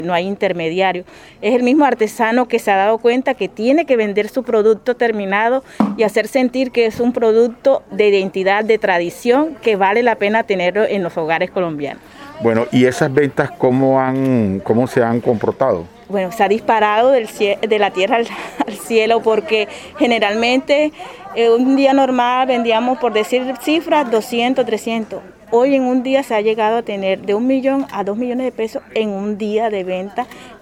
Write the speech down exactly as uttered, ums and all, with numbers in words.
no hay intermediario. Es el mismo artesano que se ha dado cuenta que tiene que vender su producto terminado y hacer sentir que es un producto de identidad, de tradición, que vale la pena tenerlo en los hogares colombianos. Bueno, ¿y esas ventas cómo, han, cómo se han comportado? Bueno, se ha disparado del de la tierra al, al cielo, porque generalmente eh, un día normal vendíamos, por decir cifras, doscientos, trescientos. Hoy en un día se ha llegado a tener de un millón a dos millones de pesos en un día de venta,